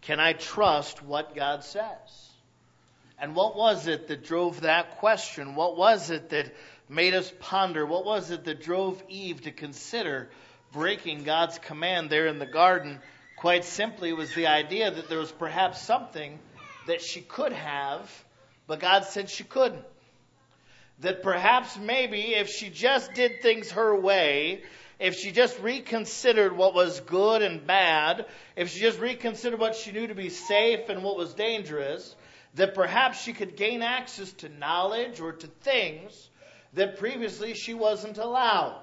Can I trust what God says? And what was it that drove that question? What was it that made us ponder? What was it that drove Eve to consider breaking God's command there in the garden? Quite simply, it was the idea that there was perhaps something that she could have, but God said she couldn't. That perhaps maybe if she just did things her way, if she just reconsidered what was good and bad, if she just reconsidered what she knew to be safe and what was dangerous, that perhaps she could gain access to knowledge or to things that previously she wasn't allowed.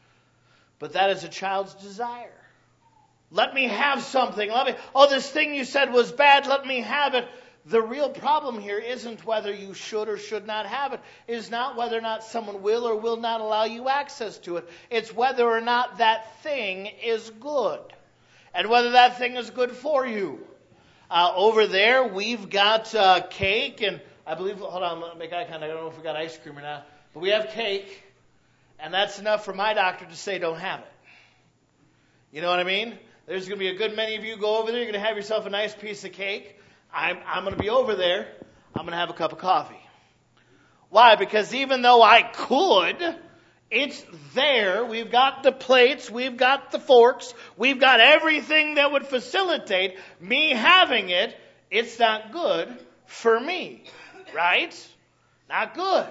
But that is a child's desire. Let me have something. This thing you said was bad, let me have it. The real problem here isn't whether you should or should not have it. It is not whether or not someone will or will not allow you access to it. It's whether or not that thing is good. And whether that thing is good for you. Over there, we've got cake, and I believe, hold on, let me make eye contact. I don't know if we got ice cream or not. But we have cake, and that's enough for my doctor to say don't have it. You know what I mean? There's going to be a good many of you go over there. You're going to have yourself a nice piece of cake. I'm going to be over there. I'm going to have a cup of coffee. Why? Because even though I could, it's there. We've got the plates. We've got the forks. We've got everything that would facilitate me having it. It's not good for me. Right? Not good.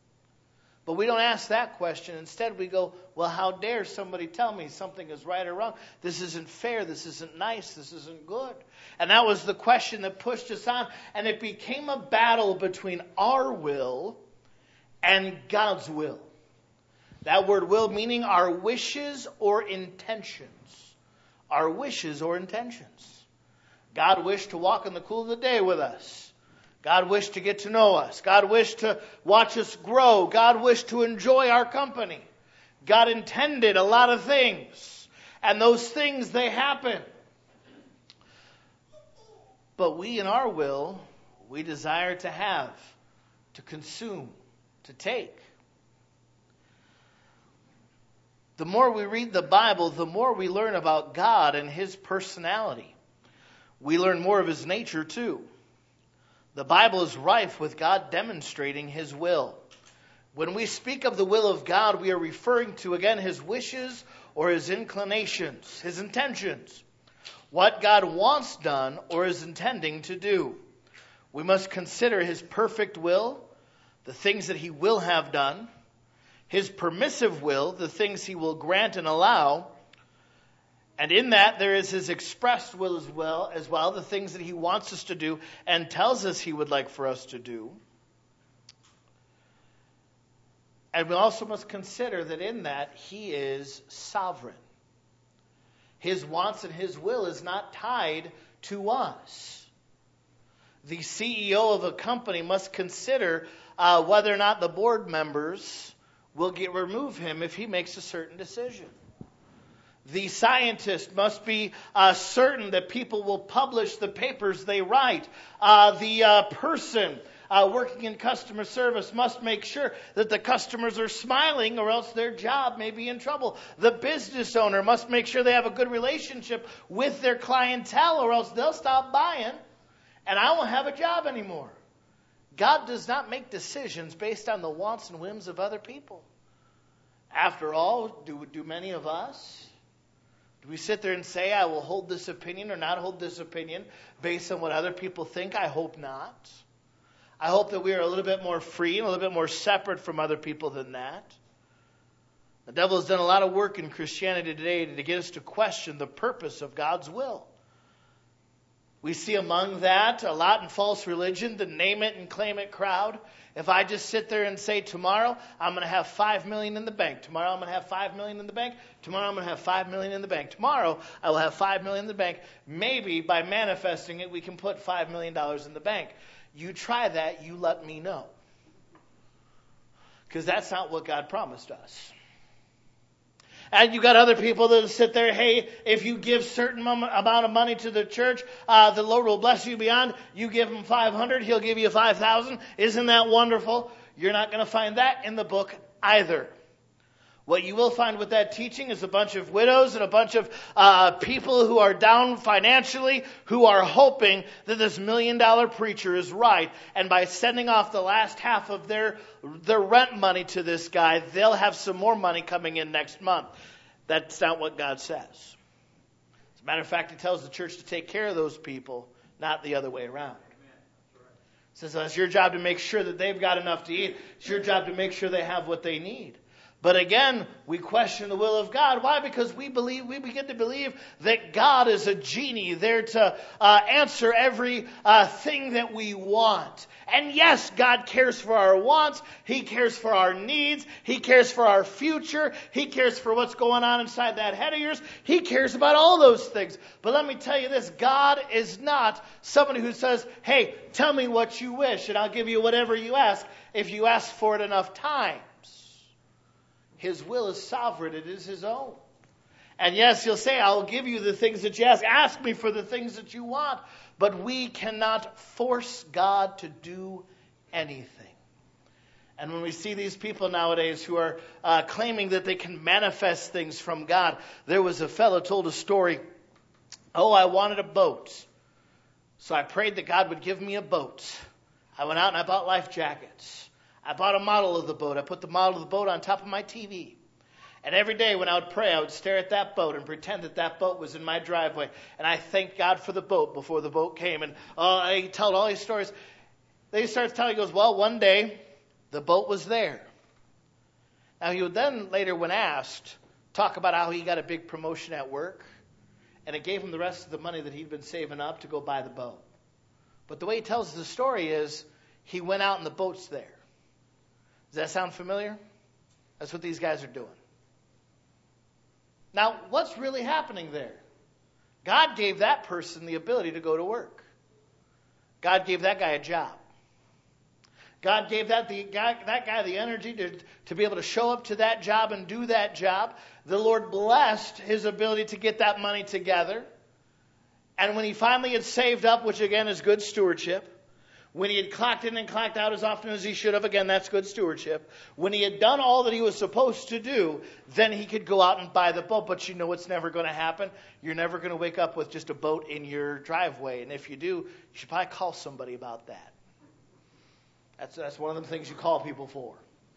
But we don't ask that question. Instead, we go, well, how dare somebody tell me something is right or wrong? This isn't fair. This isn't nice. This isn't good. And that was the question that pushed us on. And it became a battle between our will and God's will. That word will meaning our wishes or intentions. Our wishes or intentions. God wished to walk in the cool of the day with us. God wished to get to know us. God wished to watch us grow. God wished to enjoy our company. God intended a lot of things. And those things, they happen. But we in our will, we desire to have, to consume, to take. The more we read the Bible, the more we learn about God and His personality. We learn more of His nature too. The Bible is rife with God demonstrating His will. When we speak of the will of God, we are referring to, again, His wishes or His inclinations, His intentions. What God wants done or is intending to do. We must consider His perfect will, the things that He will have done, His permissive will, the things He will grant and allow, and in that there is His expressed will as well, the things that He wants us to do and tells us He would like for us to do. And we also must consider that in that He is sovereign. His wants and His will is not tied to us. The CEO of a company must consider whether or not the board members will remove him if he makes a certain decision. The scientist must be certain that people will publish the papers they write. The person working in customer service must make sure that the customers are smiling or else their job may be in trouble. The business owner must make sure they have a good relationship with their clientele or else they'll stop buying and I won't have a job anymore. God does not make decisions based on the wants and whims of other people. After all, do many of us? Do we sit there and say, I will hold this opinion or not hold this opinion based on what other people think? I hope not. I hope that we are a little bit more free and a little bit more separate from other people than that. The devil has done a lot of work in Christianity today to get us to question the purpose of God's will. We see among that a lot in false religion, the name it and claim it crowd. If I just sit there and say tomorrow I'm going to have $5 million in the bank. Tomorrow I'm going to have $5 million in the bank. Tomorrow I'm going to have $5 million in the bank. Tomorrow I will have $5 million in the bank. Maybe by manifesting it we can put $5 million in the bank. You try that, you let me know. Because that's not what God promised us. And you got other people that sit there, hey, if you give certain amount of money to the church, the Lord will bless you beyond. You give him 500, he'll give you 5,000. Isn't that wonderful? You're not going to find that in the book either. What you will find with that teaching is a bunch of widows and a bunch of people who are down financially, who are hoping that this $1 million preacher is right. And by sending off the last half of their rent money to this guy, they'll have some more money coming in next month. That's not what God says. As a matter of fact, He tells the church to take care of those people, not the other way around. He says, it's your job to make sure that they've got enough to eat. It's your job to make sure they have what they need. But again, we question the will of God. Why? Because we begin to believe that God is a genie there to answer every thing that we want. And yes, God cares for our wants. He cares for our needs. He cares for our future. He cares for what's going on inside that head of yours. He cares about all those things. But let me tell you this, God is not somebody who says, hey, tell me what you wish and I'll give you whatever you ask if you ask for it enough times. His will is sovereign. It is His own. And yes, He'll say, I'll give you the things that you ask. Ask me for the things that you want. But we cannot force God to do anything. And when we see these people nowadays who are claiming that they can manifest things from God, there was a fellow told a story. Oh, I wanted a boat. So I prayed that God would give me a boat. I went out and I bought life jackets. I bought a model of the boat. I put the model of the boat on top of my TV. And every day when I would pray, I would stare at that boat and pretend that that boat was in my driveway. And I thanked God for the boat before the boat came. And I tell all these stories. Then he starts telling, he goes, well, one day the boat was there. Now he would then later, when asked, talk about how he got a big promotion at work. And it gave him the rest of the money that he'd been saving up to go buy the boat. But the way he tells the story is he went out and the boat's there. Does that sound familiar? That's what these guys are doing. Now, what's really happening there? God gave that person the ability to go to work. God gave that guy a job. God gave that guy the energy to be able to show up to that job and do that job. The Lord blessed his ability to get that money together. And when he finally had saved up, which again is good stewardship, when he had clocked in and clocked out as often as he should have, again, that's good stewardship. When he had done all that he was supposed to do, then he could go out and buy the boat. But you know what's never going to happen? You're never going to wake up with just a boat in your driveway. And if you do, you should probably call somebody about that. That's one of the things you call people for.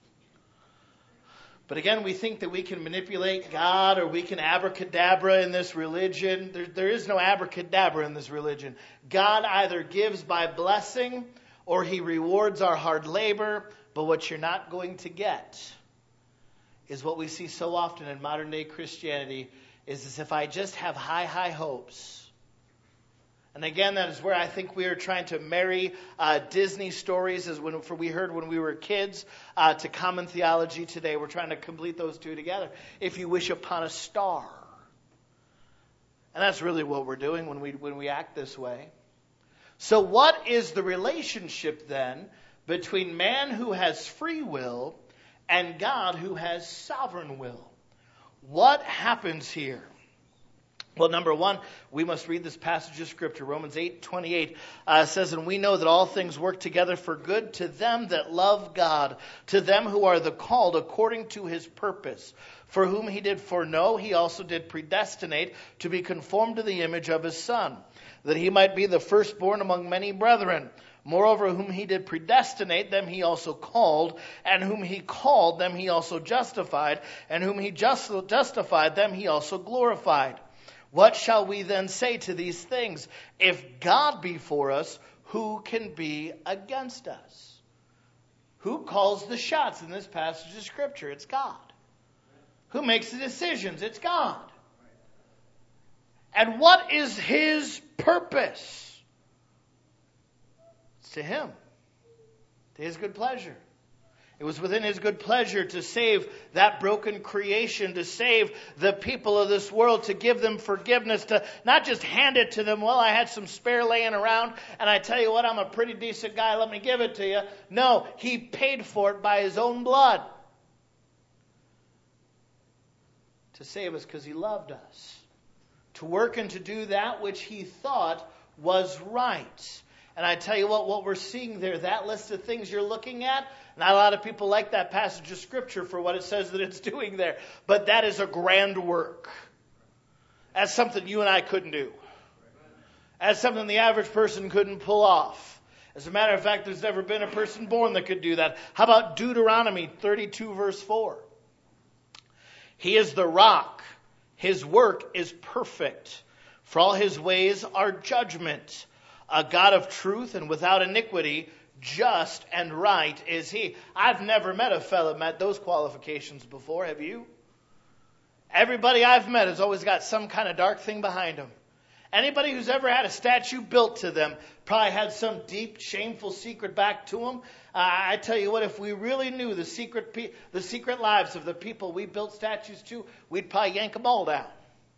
But again, we think that we can manipulate God or we can abracadabra in this religion. There is no abracadabra in this religion. God either gives by blessing or He rewards our hard labor. But what you're not going to get is what we see so often in modern day Christianity is as if I just have high hopes. And again, that is where I think we are trying to marry Disney stories, as we heard when we were kids, to common theology today. We're trying to complete those two together. If you wish upon a star. And that's really what we're doing when we act this way. So what is the relationship then between man who has free will and God who has sovereign will? What happens here? Well, number one, we must read this passage of Scripture. Romans 8:28 says, and we know that all things work together for good to them that love God, to them who are the called according to His purpose. For whom He did foreknow, He also did predestinate to be conformed to the image of His Son, that He might be the firstborn among many brethren. Moreover, whom He did predestinate, them He also called, and whom He called, them He also justified, and whom He justified, them He also glorified. What shall we then say to these things? If God be for us, who can be against us? Who calls the shots in this passage of Scripture? It's God. Who makes the decisions? It's God. And what is His purpose? It's to Him, to His good pleasure. It was within His good pleasure to save that broken creation, to save the people of this world, to give them forgiveness, to not just hand it to them, well, I had some spare laying around, and I tell you what, I'm a pretty decent guy, let me give it to you. No, He paid for it by His own blood. To save us because He loved us. To work and to do that which He thought was right. And I tell you what we're seeing there, that list of things you're looking at, not a lot of people like that passage of Scripture for what it says that it's doing there. But that is a grand work. That's something you and I couldn't do. That's something the average person couldn't pull off. As a matter of fact, there's never been a person born that could do that. How about Deuteronomy 32 verse 4? He is the rock. His work is perfect. For all his ways are judgment. A God of truth and without iniquity, just and right is he. I've never met a fellow met those qualifications before. Have you? Everybody I've met has always got some kind of dark thing behind them. Anybody who's ever had a statue built to them probably had some deep, shameful secret back to them. I tell you what, if we really knew the secret lives of the people we built statues to, we'd probably yank them all down.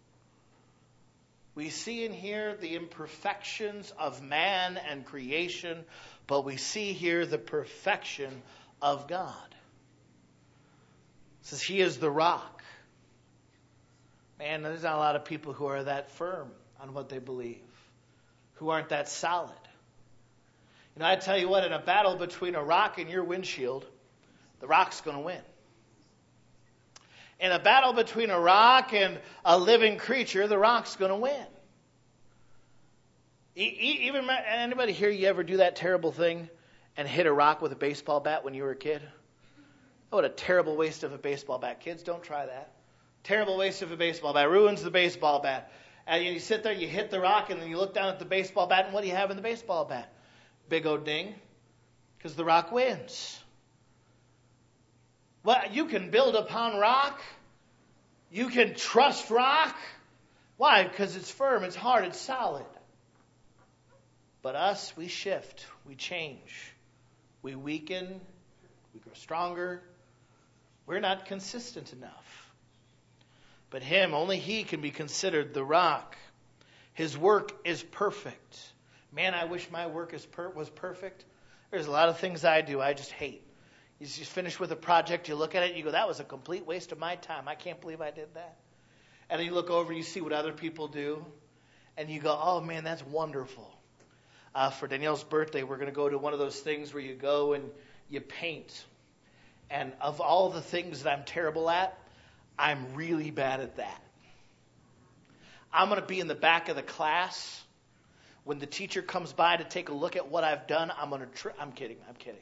We see and hear the imperfections of man and creation, but we see here the perfection of God. It says he is the rock. Man, there's not a lot of people who are that firm on what they believe, who aren't that solid. You know, I tell you what, in a battle between a rock and your windshield, the rock's going to win. In a battle between a rock and a living creature, the rock's going to win. Even anybody here, you ever do that terrible thing and hit a rock with a baseball bat when you were a kid? Oh, what a terrible waste of a baseball bat. Kids, don't try that. Terrible waste of a baseball bat. Ruins the baseball bat. And you sit there, you hit the rock, and then you look down at the baseball bat, and what do you have in the baseball bat? Big old ding. Because the rock wins. Well, you can build upon rock. You can trust rock. Why? Because it's firm, it's hard, it's solid. But us, we shift, we change. We weaken, we grow stronger. We're not consistent enough. But him, only he can be considered the rock. His work is perfect. Man, I wish my work was perfect. There's a lot of things I do I just hate. You just finish with a project, you look at it, and you go, that was a complete waste of my time. I can't believe I did that. And then you look over and you see what other people do, and you go, oh man, that's wonderful. For Danielle's birthday, we're going to go to one of those things where you go and you paint. And of all the things that I'm terrible at, I'm really bad at that. I'm going to be in the back of the class. When the teacher comes by to take a look at what I've done, I'm kidding.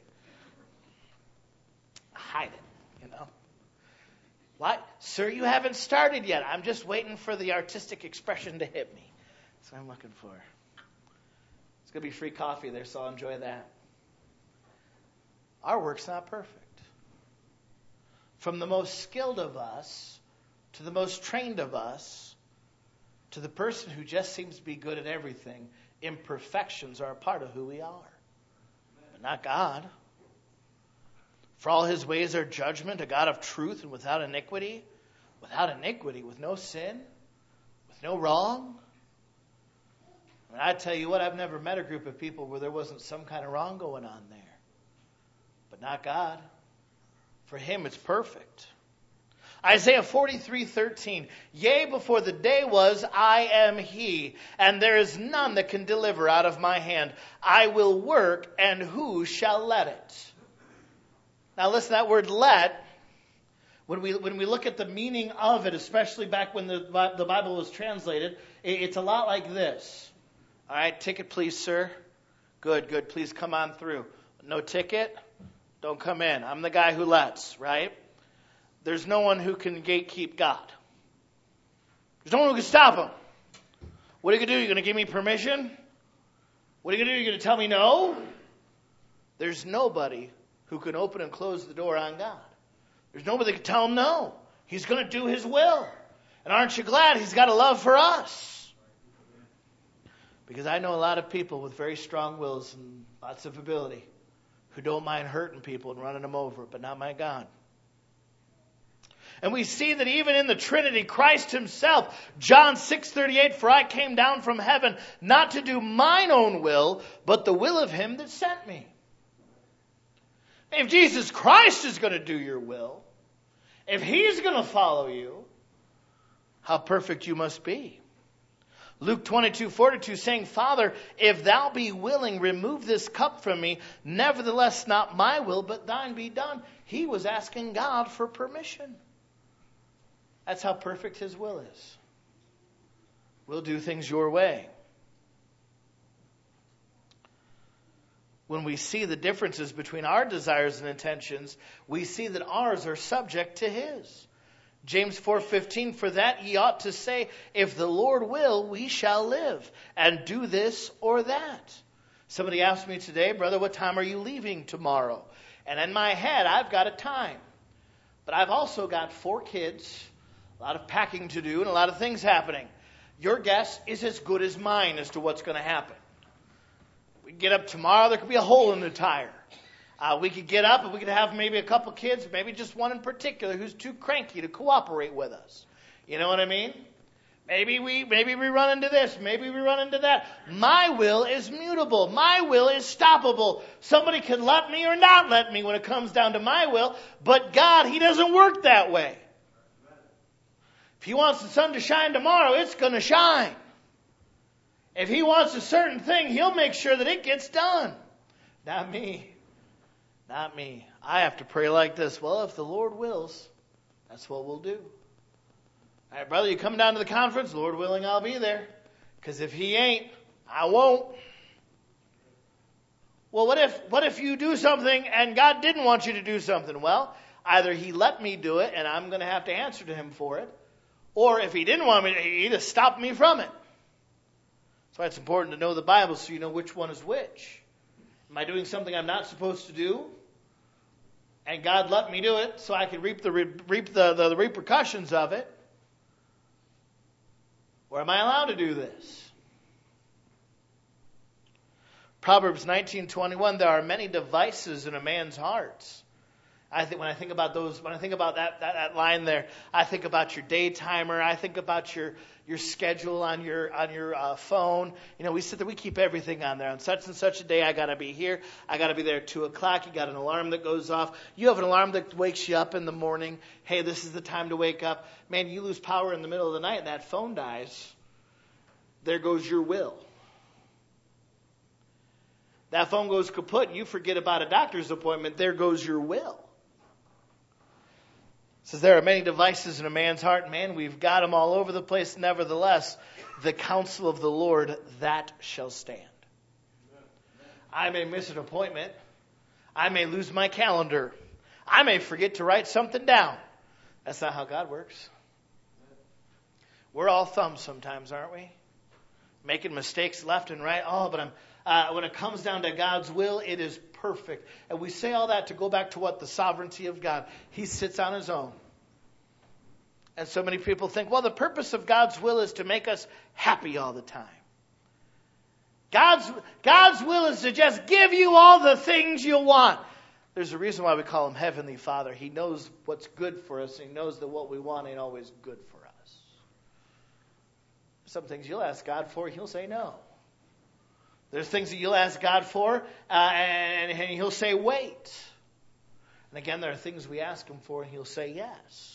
Hide it, What? Sir, you haven't started yet. I'm just waiting for the artistic expression to hit me. That's what I'm looking for. It's going to be free coffee there, so I'll enjoy that. Our work's not perfect. From the most skilled of us to the most trained of us to the person who just seems to be good at everything, imperfections are a part of who we are. But not God. For all his ways are judgment, a God of truth and without iniquity. Without iniquity, with no sin, with no wrong. I tell you what, I've never met a group of people where there wasn't some kind of wrong going on there. But not God. For him, it's perfect. Isaiah 43:13. Yea, before the day was, I am he, and there is none that can deliver out of my hand. I will work, and who shall let it? Now listen, that word let, when we look at the meaning of it, especially back when the Bible was translated, it's a lot like this. All right, ticket please, sir. Good, please come on through. No ticket? Don't come in. I'm the guy who lets, right? There's no one who can gatekeep God. There's no one who can stop him. What are you going to do? You're going to give me permission? What are you going to do? You're going to tell me no? There's nobody who can open and close the door on God. There's nobody that can tell him no. He's going to do his will. And aren't you glad he's got a love for us? Because I know a lot of people with very strong wills and lots of ability who don't mind hurting people and running them over, but not my God. And we see that even in the Trinity, Christ himself, John 6:38, for I came down from heaven not to do mine own will, but the will of him that sent me. If Jesus Christ is going to do your will, if he's going to follow you, how perfect you must be. Luke 22:42 saying, Father, if thou be willing, remove this cup from me. Nevertheless, not my will, but thine be done. He was asking God for permission. That's how perfect his will is. We'll do things your way. When we see the differences between our desires and intentions, we see that ours are subject to his. James 4:15, for that ye ought to say, if the Lord will, we shall live, and do this or that. Somebody asked me today, brother, what time are you leaving tomorrow? And in my head, I've got a time. But I've also got 4 kids, a lot of packing to do, and a lot of things happening. Your guess is as good as mine as to what's going to happen. We get up tomorrow, there could be a hole in the tire. We could get up and we could have maybe a couple kids, maybe just one in particular who's too cranky to cooperate with us. You know what I mean? Maybe we run into this, maybe we run into that. My will is mutable. My will is stoppable. Somebody can let me or not let me when it comes down to my will, but God, he doesn't work that way. If he wants the sun to shine tomorrow, it's going to shine. If he wants a certain thing, he'll make sure that it gets done. Not me. Not me. I have to pray like this. Well, if the Lord wills, that's what we'll do. All right, brother, you come down to the conference, Lord willing, I'll be there. Because if he ain't, I won't. Well, what if you do something and God didn't want you to do something? Well, either he let me do it and I'm going to have to answer to him for it. Or if he didn't want me to, he just stopped me from it. That's why it's important to know the Bible so you know which one is which. Am I doing something I'm not supposed to do? And God let me do it so I can reap the repercussions of it? Or am I allowed to do this? Proverbs 19:21, there are many devices in a man's heart. When I think about that line there, I think about your day timer. I think about your schedule on your phone. You know, we sit there, we keep everything on there. On such and such a day, I got to be here. I got to be there at 2:00. You got an alarm that goes off. You have an alarm that wakes you up in the morning. Hey, this is the time to wake up. Man, you lose power in the middle of the night and that phone dies. There goes your will. That phone goes kaput and you forget about a doctor's appointment. There goes your will. It says there are many devices in a man's heart. Man, we've got them all over the place. Nevertheless, the counsel of the Lord, that shall stand. I may miss an appointment. I may lose my calendar. I may forget to write something down. That's not how God works. We're all thumbs sometimes, aren't we? Making mistakes left and right. Oh, but when it comes down to God's will, it is perfect. And we say all that to go back to what? The sovereignty of God. He sits on his own. And so many people think, well, the purpose of God's will is to make us happy all the time. God's will is to just give you all the things you want. There's a reason why we call him Heavenly Father. He knows what's good for us. He knows that what we want ain't always good for us. Some things you'll ask God for, he'll say no. There's things that you'll ask God for, and he'll say wait. And again, there are things we ask him for, and he'll say yes.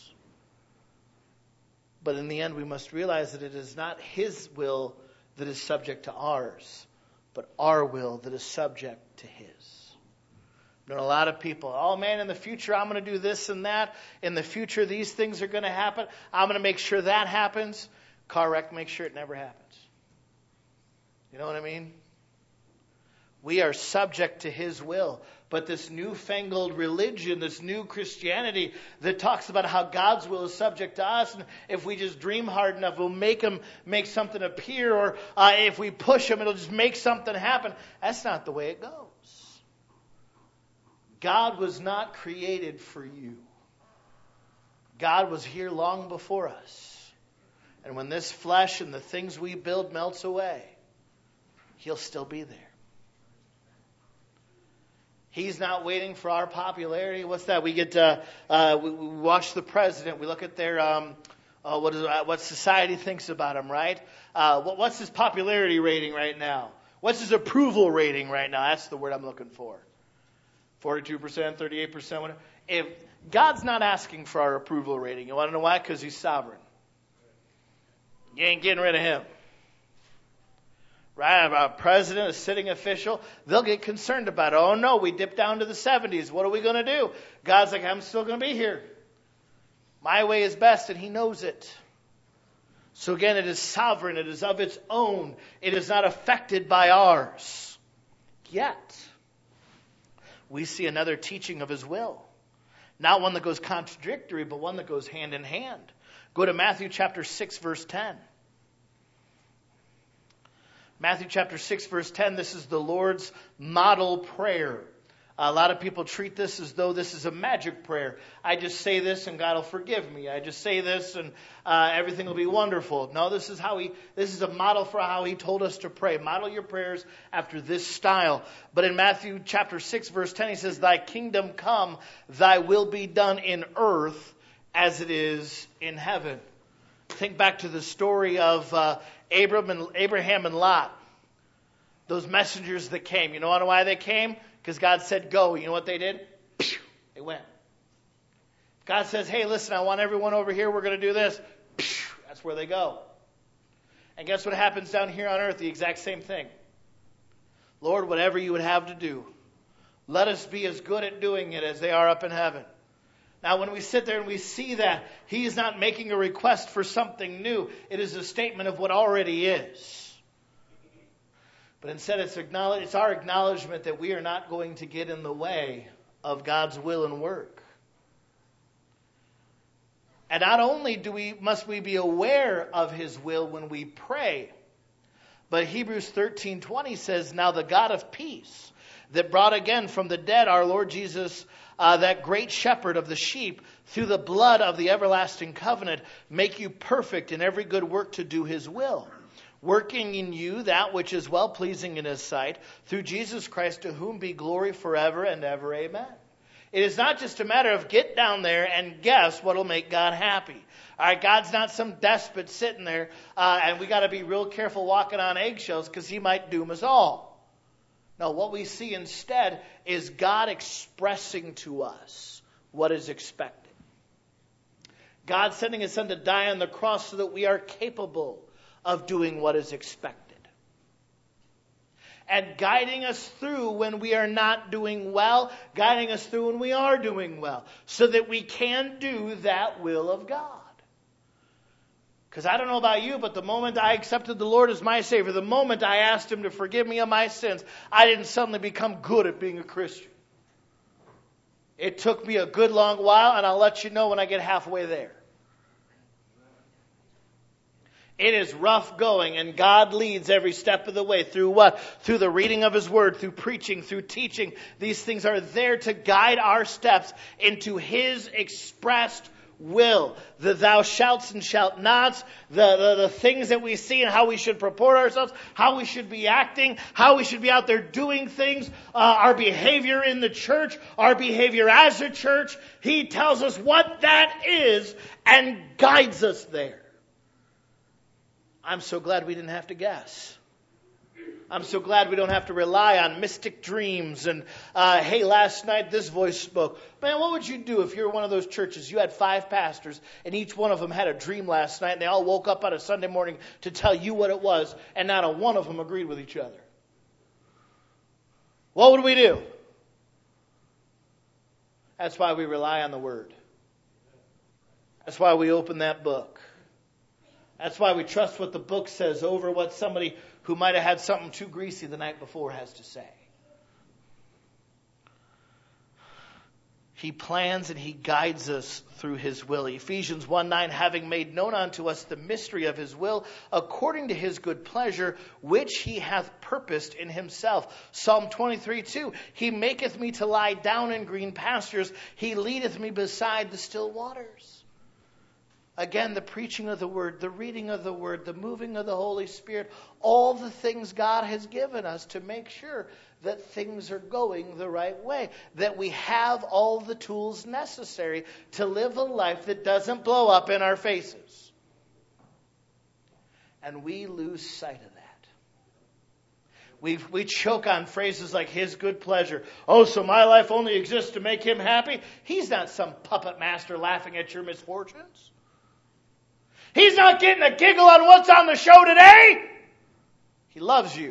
But in the end, we must realize that it is not his will that is subject to ours, but our will that is subject to his. I've known a lot of people, oh man, in the future I'm going to do this and that. In the future these things are going to happen. I'm going to make sure that happens. Car wreck, make sure it never happens. You know what I mean? We are subject to his will. But this newfangled religion, this new Christianity that talks about how God's will is subject to us, and if we just dream hard enough, we'll make him make something appear, or if we push him, it'll just make something happen. That's not the way it goes. God was not created for you. God was here long before us. And when this flesh and the things we build melts away, he'll still be there. He's not waiting for our popularity. What's that? We get we watch the president. We look at their what society thinks about him, right? What's his popularity rating right now? What's his approval rating right now? That's the word I'm looking for. 42%, 38%. Whatever. If God's not asking for our approval rating, you want to know why? Because he's sovereign. You ain't getting rid of him. right? A president, a sitting official, they'll get concerned about it. Oh no, we dipped down to the 70s. What are we going to do? God's like, I'm still going to be here. My way is best, and he knows it. So again, it is sovereign. It is of its own. It is not affected by ours. Yet, we see another teaching of his will. Not one that goes contradictory, but one that goes hand in hand. Go to Matthew chapter 6, verse 10. Matthew chapter 6, verse 10, this is the Lord's model prayer. A lot of people treat this as though this is a magic prayer. I just say this and God will forgive me. I just say this and everything will be wonderful. No, this is a model for how he told us to pray. Model your prayers after this style. But in Matthew chapter 6, verse 10, he says, Thy kingdom come, thy will be done in earth as it is in heaven. Think back to the story of Abraham and Lot. Those messengers that came. You know why they came? Because God said go. You know what they did? They went. God says, hey, listen, I want everyone over here. We're going to do this. That's where they go. And guess what happens down here on earth? The exact same thing. Lord, whatever you would have to do, let us be as good at doing it as they are up in heaven. Now, when we sit there and we see that, he is not making a request for something new. It is a statement of what already is. But instead, it's our acknowledgement that we are not going to get in the way of God's will and work. And not only must we be aware of his will when we pray, but Hebrews 13:20 says, Now the God of peace, that brought again from the dead our Lord Jesus, that great shepherd of the sheep, through the blood of the everlasting covenant, make you perfect in every good work to do his will, working in you that which is well-pleasing in his sight, through Jesus Christ, to whom be glory forever and ever. Amen. It is not just a matter of get down there and guess what will make God happy. All right, God's not some despot sitting there, and we got to be real careful walking on eggshells because he might doom us all. No, what we see instead is God expressing to us what is expected. God sending his son to die on the cross so that we are capable of doing what is expected. And guiding us through when we are not doing well, guiding us through when we are doing well, so that we can do that will of God. Because I don't know about you, but the moment I accepted the Lord as my Savior, the moment I asked him to forgive me of my sins, I didn't suddenly become good at being a Christian. It took me a good long while, and I'll let you know when I get halfway there. It is rough going, and God leads every step of the way. Through what? Through the reading of his word, through preaching, through teaching. These things are there to guide our steps into his expressed will. The thou shalts and shalt nots, the things that we see and how we should purport ourselves, how we should be acting, how we should be out there doing things, our behavior in the church, our behavior as a church. He tells us what that is and guides us there. I'm so glad we didn't have to guess. I'm so glad we don't have to rely on mystic dreams and, hey, last night this voice spoke. Man, what would you do if you're one of those churches? You had 5 pastors and each one of them had a dream last night and they all woke up on a Sunday morning to tell you what it was and not a one of them agreed with each other. What would we do? That's why we rely on the Word. That's why we open that book. That's why we trust what the book says over what somebody who might have had something too greasy the night before has to say. He plans and he guides us through his will. Ephesians 1:9, having made known unto us the mystery of his will, according to his good pleasure, which he hath purposed in himself. Psalm 23:2, he maketh me to lie down in green pastures. He leadeth me beside the still waters. Again, the preaching of the Word, the reading of the Word, the moving of the Holy Spirit, all the things God has given us to make sure that things are going the right way, that we have all the tools necessary to live a life that doesn't blow up in our faces. And we lose sight of that. We choke on phrases like his good pleasure. Oh, so my life only exists to make him happy? He's not some puppet master laughing at your misfortunes. He's not getting a giggle on what's on the show today. He loves you.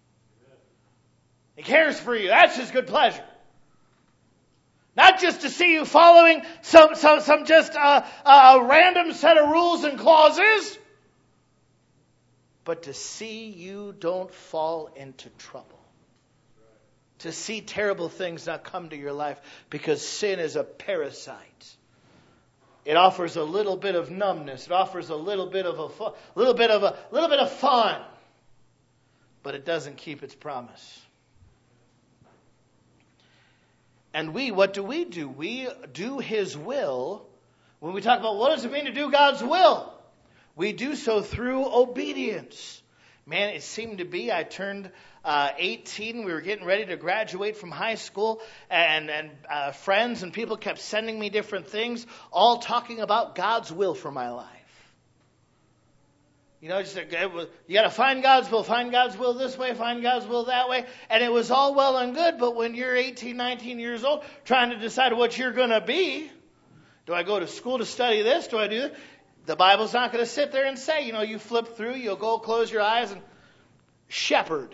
He cares for you. That's His good pleasure. Not just to see you following some just a random set of rules and clauses, but to see you don't fall into trouble. To see terrible things not come to your life, because sin is a parasite. It offers a little bit of numbness. It offers a little bit of fun, but it doesn't keep its promise. And what do? We do His will. When we talk about what does it mean to do God's will, we do so through obedience. Man, it seemed to be, I turned 18. We were getting ready to graduate from high school, and friends and people kept sending me different things, all talking about God's will for my life. You know, you got to find God's will this way, find God's will that way. And it was all well and good, but when you're 18, 19 years old, trying to decide what you're going to be, do I go to school to study this? Do I do this? The Bible's not going to sit there and say, you flip through, you'll go close your eyes and shepherd.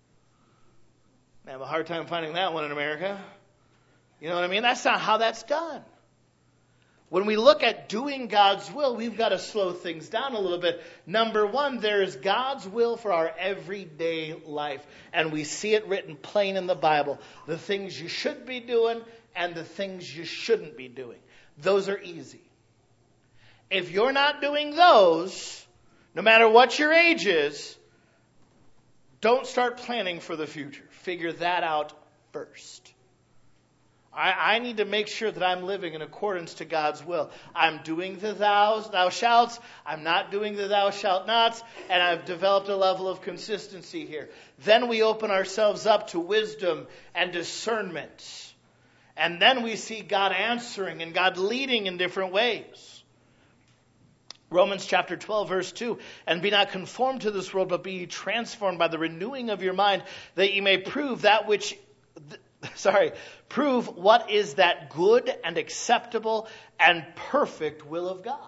I have a hard time finding that one in America. You know what I mean? That's not how that's done. When we look at doing God's will, we've got to slow things down a little bit. Number one, there is God's will for our everyday life. And we see it written plain in the Bible. The things you should be doing and the things you shouldn't be doing. Those are easy. If you're not doing those, no matter what your age is, don't start planning for the future. Figure that out first. I need to make sure that I'm living in accordance to God's will. I'm doing the thou shalts. I'm not doing the thou shalt nots. And I've developed a level of consistency here. Then we open ourselves up to wisdom and discernment. And then we see God answering and God leading in different ways. Romans chapter 12, verse 2. And be not conformed to this world, but be ye transformed by the renewing of your mind, that ye may prove prove what is that good and acceptable and perfect will of God.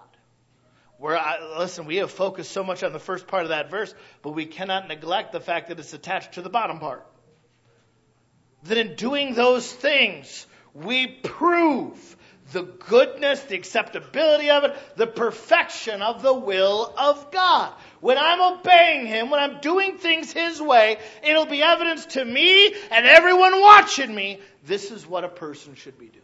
We have focused so much on the first part of that verse, but we cannot neglect the fact that it's attached to the bottom part. That in doing those things, we prove the goodness, the acceptability of it, the perfection of the will of God. When I'm obeying Him, when I'm doing things His way, it'll be evidence to me and everyone watching me, this is what a person should be doing.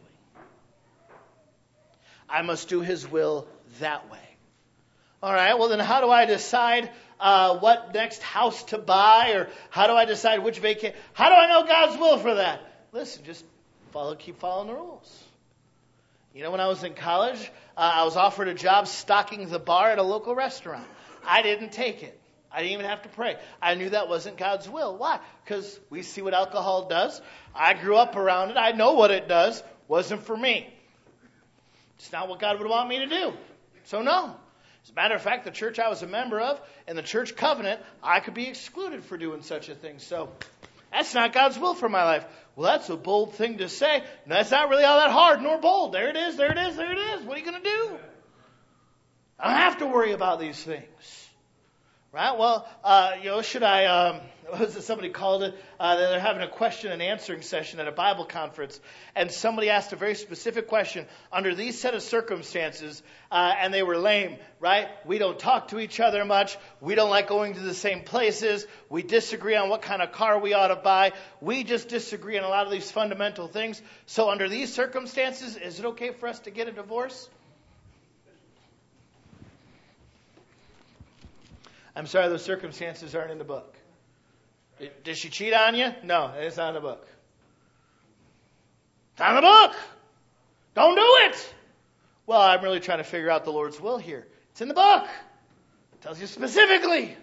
I must do His will that way. All right, well then how do I decide what next house to buy, or how do I decide which vacation? How do I know God's will for that? Listen, just keep following the rules. When I was in college, I was offered a job stocking the bar at a local restaurant. I didn't take it. I didn't even have to pray. I knew that wasn't God's will. Why? Because we see what alcohol does. I grew up around it. I know what it does. Wasn't for me. It's not what God would want me to do. So no. As a matter of fact, the church I was a member of, and the church covenant, I could be excluded for doing such a thing. So that's not God's will for my life. Well, that's a bold thing to say. No, that's not really all that hard nor bold. There it is. What are you going to do? I don't have to worry about these things. Right? Well, somebody called it, they're having a question and answering session at a Bible conference, and somebody asked a very specific question under these set of circumstances, and they were lame, right? We don't talk to each other much. We don't like going to the same places. We disagree on what kind of car we ought to buy. We just disagree on a lot of these fundamental things. So under these circumstances, is it okay for us to get a divorce? I'm sorry, those circumstances aren't in the book. Did she cheat on you? No, it's not in the book. It's not in the book. Don't do it. Well, I'm really trying to figure out the Lord's will here. It's in the book. It tells you specifically.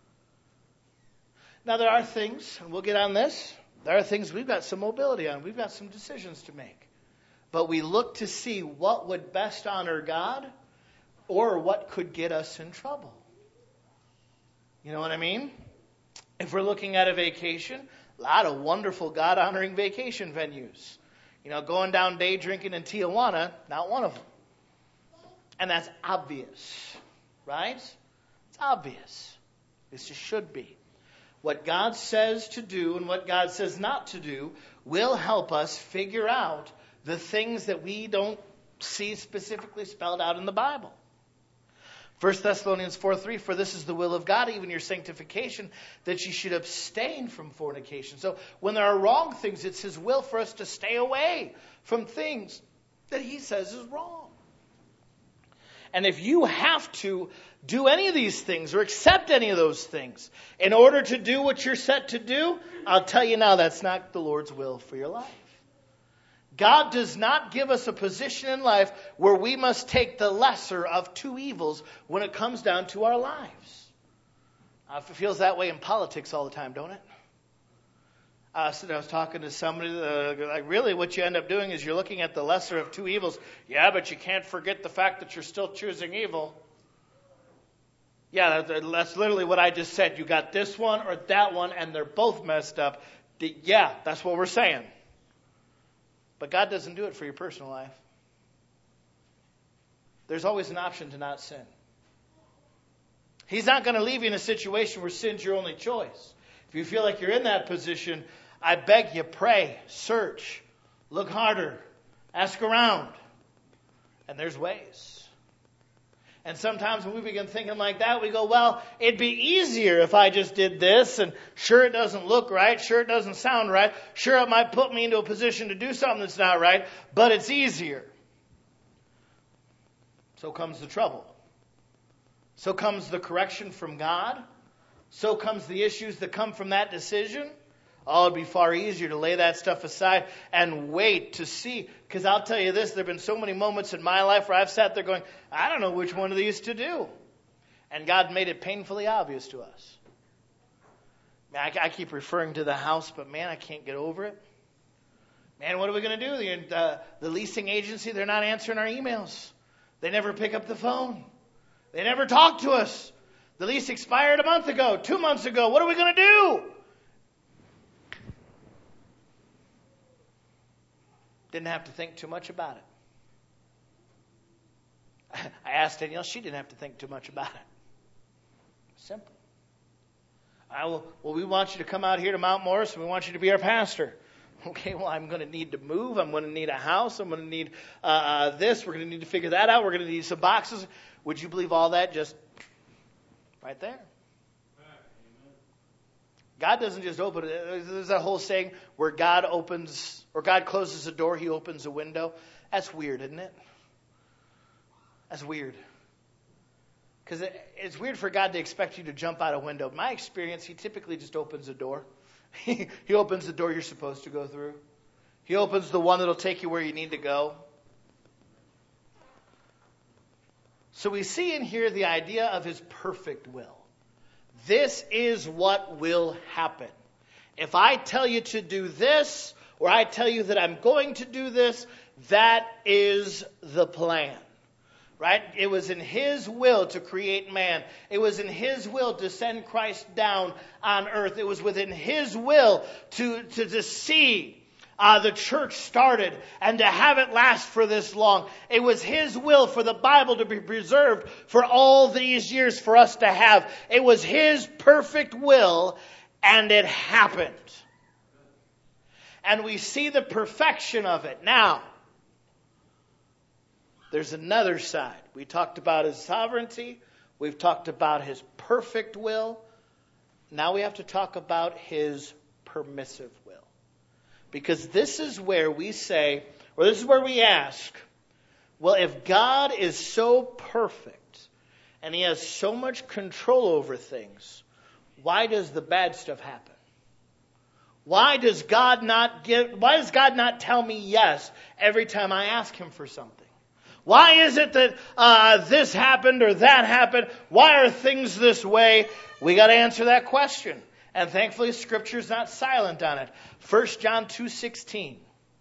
Now, there are things, and we'll get on this, there are things we've got some mobility on. We've got some decisions to make. But we look to see what would best honor God or what could get us in trouble. You know what I mean? If we're looking at a vacation, a lot of wonderful God-honoring vacation venues. Going down day drinking in Tijuana, not one of them. And that's obvious, right? It's obvious. This just should be. what God says to do and what God says not to do will help us figure out the things that we don't see specifically spelled out in the Bible. 1 Thessalonians 4:3, for this is the will of God, even your sanctification, that you should abstain from fornication. So when there are wrong things, it's His will for us to stay away from things that He says is wrong. And if you have to do any of these things or accept any of those things in order to do what you're set to do, I'll tell you now, that's not the Lord's will for your life. God does not give us a position in life where we must take the lesser of two evils when it comes down to our lives. It feels that way in politics all the time, don't it? I was talking to somebody, really what you end up doing is you're looking at the lesser of two evils. Yeah, but you can't forget the fact that you're still choosing evil. Yeah, that's literally what I just said. You got this one or that one, and they're both messed up. Yeah, that's what we're saying. But God doesn't do it for your personal life. There's always an option to not sin. He's not going to leave you in a situation where sin's your only choice. If you feel like you're in that position, I beg you, pray, search, look harder, ask around. And there's ways. And sometimes when we begin thinking like that, we go, well, it'd be easier if I just did this. And sure, it doesn't look right. Sure, it doesn't sound right. Sure, it might put me into a position to do something that's not right. But it's easier. So comes the trouble. So comes the correction from God. So comes the issues that come from that decision. Oh, it'd be far easier to lay that stuff aside and wait to see. Because I'll tell you this, there have been so many moments in my life where I've sat there going, I don't know which one of these to do. And God made it painfully obvious to us. I keep referring to the house, but man, I can't get over it. Man, what are we going to do? The leasing agency, they're not answering our emails. They never pick up the phone. They never talk to us. The lease expired a month ago, 2 months ago. What are we going to do? Didn't have to think too much about it. I asked Danielle, she didn't have to think too much about it. Simple. Well, we want you to come out here to Mount Morris and we want you to be our pastor. Okay, well, I'm going to need to move. I'm going to need a house. I'm going to need this. We're going to need to figure that out. We're going to need some boxes. Would you believe all that just right there? God doesn't just open it. There's that whole saying where God opens or God closes a door, He opens a window. That's weird, isn't it? That's weird. Because it's weird for God to expect you to jump out a window. In my experience, He typically just opens a door. He opens the door you're supposed to go through. He opens the one that'll take you where you need to go. So we see in here the idea of His perfect will. This is what will happen. If I tell you to do this, or I tell you that I'm going to do this, that is the plan. Right? It was in His will to create man. It was in His will to send Christ down on earth. It was within His will to see the church started and to have it last for this long. It was His will for the Bible to be preserved for all these years for us to have. It was His perfect will, and it happened. And we see the perfection of it. Now, there's another side. We talked about His sovereignty. We've talked about His perfect will. Now we have to talk about His permissive will. Because this is where we say, or this is where we ask, well, if God is so perfect and He has so much control over things, why does the bad stuff happen? Why does God not tell me yes every time I ask Him for something? Why is it that this happened or that happened? Why are things this way? We got to answer that question. And thankfully, Scripture's not silent on it. 1 John 2:16.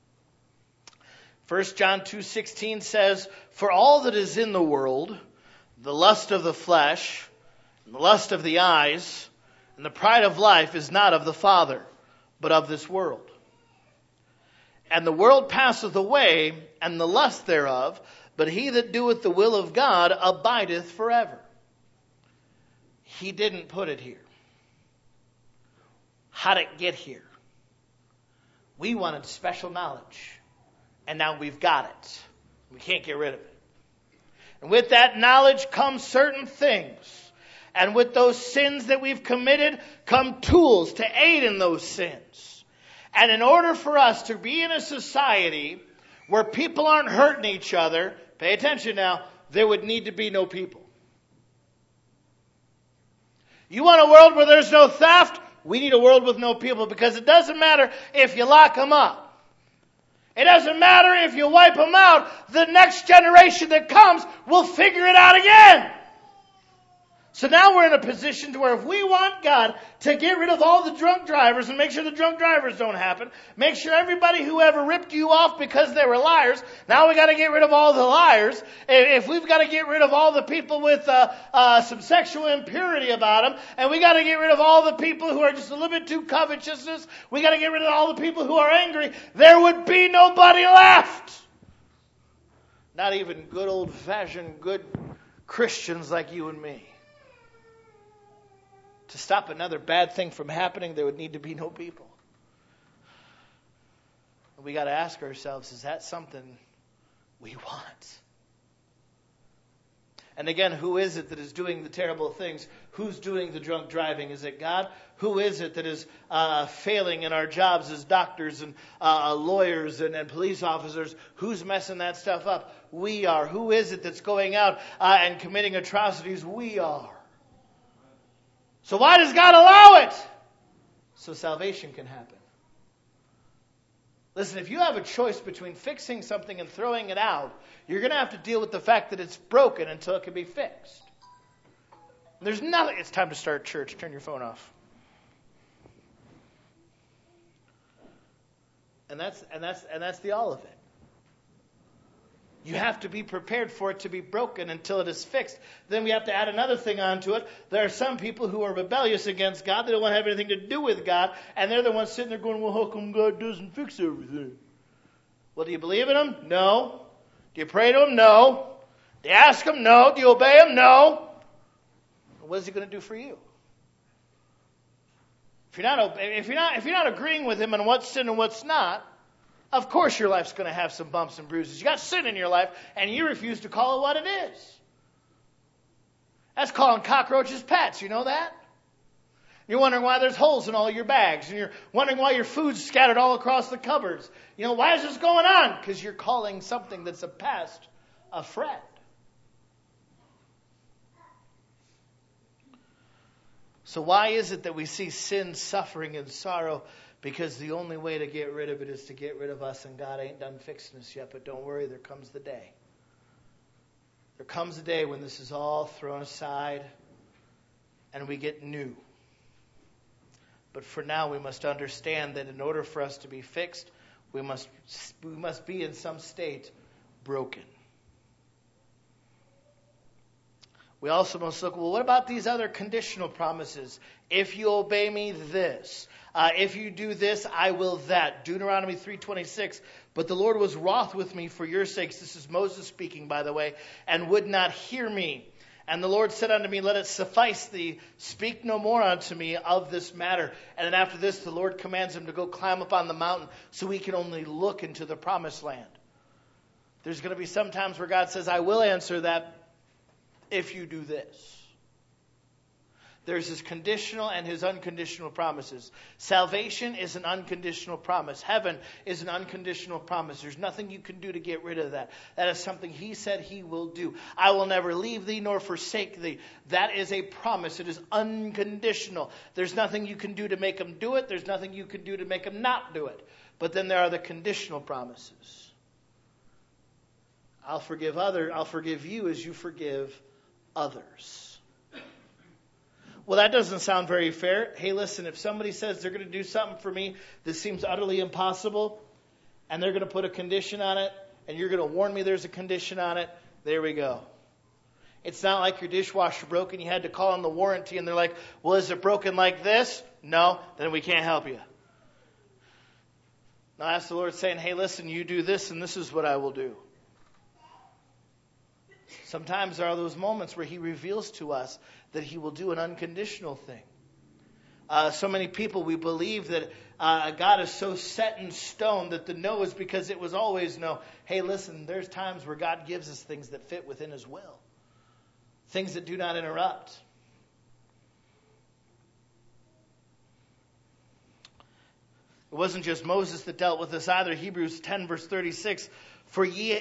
1 John 2:16 says, for all that is in the world, the lust of the flesh, and the lust of the eyes, and the pride of life is not of the Father, but of this world. And the world passeth away, and the lust thereof, but he that doeth the will of God abideth forever. He didn't put it here. How did it get here? We wanted special knowledge, and now we've got it. We can't get rid of it. And with that knowledge comes certain things. And with those sins that we've committed come tools to aid in those sins. And in order for us to be in a society where people aren't hurting each other, pay attention now, there would need to be no people. You want a world where there's no theft? We need a world with no people, because it doesn't matter if you lock them up. It doesn't matter if you wipe them out. The next generation that comes will figure it out again. So now we're in a position to where if we want God to get rid of all the drunk drivers and make sure the drunk drivers don't happen, make sure everybody who ever ripped you off because they were liars, now we got to get rid of all the liars. If we've got to get rid of all the people with some sexual impurity about them, and we got to get rid of all the people who are just a little bit too covetousness, we got to get rid of all the people who are angry, there would be nobody left. Not even good old-fashioned good Christians like you and me. To stop another bad thing from happening, there would need to be no people. We got to ask ourselves, is that something we want? And again, who is it that is doing the terrible things? Who's doing the drunk driving? Is it God? Who is it that is failing in our jobs as doctors and lawyers and police officers? Who's messing that stuff up? We are. Who is it that's going out and committing atrocities? We are. So why does God allow it? So salvation can happen. Listen, if you have a choice between fixing something and throwing it out, you're going to have to deal with the fact that it's broken until it can be fixed. There's nothing. It's time to start church. Turn your phone off. And that's the all of it. You have to be prepared for it to be broken until it is fixed. Then we have to add another thing onto it. There are some people who are rebellious against God. They don't want to have anything to do with God. And they're the ones sitting there going, well, how come God doesn't fix everything? Well, do you believe in Him? No. Do you pray to Him? No. Do you ask Him? No. Do you obey Him? No. What is He going to do for you? If you're not agreeing with Him on what's sin and what's not, of course your life's going to have some bumps and bruises. You got sin in your life, and you refuse to call it what it is. That's calling cockroaches pets. You know that? You're wondering why there's holes in all your bags, and you're wondering why your food's scattered all across the cupboards. You know, why is this going on? Because you're calling something that's a pest a friend. So why is it that we see sin, suffering, and sorrow? Because the only way to get rid of it is to get rid of us, and God ain't done fixing us yet. But don't worry, there comes the day. There comes a day when this is all thrown aside and we get new. But for now, we must understand that in order for us to be fixed, we must be in some state broken. We also must look, well, what about these other conditional promises? If you obey me, this. If you do this, I will that. Deuteronomy 3:26. But the Lord was wroth with me for your sakes. This is Moses speaking, by the way, and would not hear me. And the Lord said unto me, let it suffice thee. Speak no more unto me of this matter. And then after this, the Lord commands him to go climb up on the mountain so he can only look into the promised land. There's going to be some times where God says, I will answer that if you do this. There's His conditional and His unconditional promises. Salvation is an unconditional promise. Heaven is an unconditional promise. There's nothing you can do to get rid of that. That is something He said He will do. I will never leave thee nor forsake thee. That is a promise. It is unconditional. There's nothing you can do to make Him do it. There's nothing you can do to make Him not do it. But then there are the conditional promises. I'll forgive you as you forgive others. Well, that doesn't sound very fair. Hey, listen, if somebody says they're going to do something for me that seems utterly impossible, and they're going to put a condition on it, and you're going to warn me there's a condition on it, there we go. It's not like your dishwasher broke and you had to call on the warranty, and they're like, well, is it broken like this? No, then we can't help you. Now that's the Lord saying, hey, listen, you do this, and this is what I will do. Sometimes there are those moments where He reveals to us that He will do an unconditional thing. So many people, we believe that God is so set in stone that the no is because it was always no. Hey, listen, there's times where God gives us things that fit within His will. Things that do not interrupt. It wasn't just Moses that dealt with this either. Hebrews 10 verse 36. For ye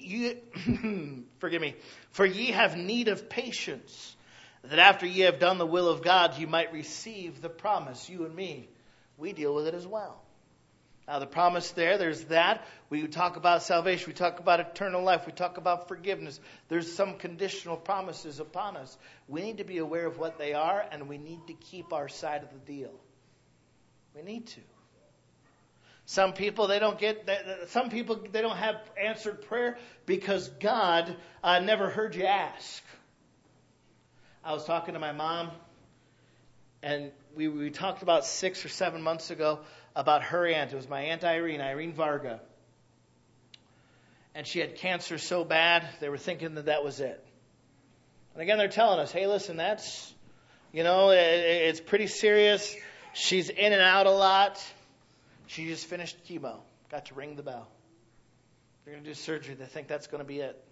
have need of patience, that after ye have done the will of God, you might receive the promise. You and me, we deal with it as well. Now the promise there's that. We talk about salvation. We talk about eternal life. We talk about forgiveness. There's some conditional promises upon us. We need to be aware of what they are, and we need to keep our side of the deal. We need to. Some people, they don't have answered prayer because God never heard you ask. I was talking to my mom, and we talked about 6 or 7 months ago about her aunt. It was my Aunt Irene Varga. And she had cancer so bad, they were thinking that was it. And again, they're telling us, hey, listen, that's, it's pretty serious. She's in and out a lot. She just finished chemo. Got to ring the bell. They're going to do surgery. They think that's going to be it.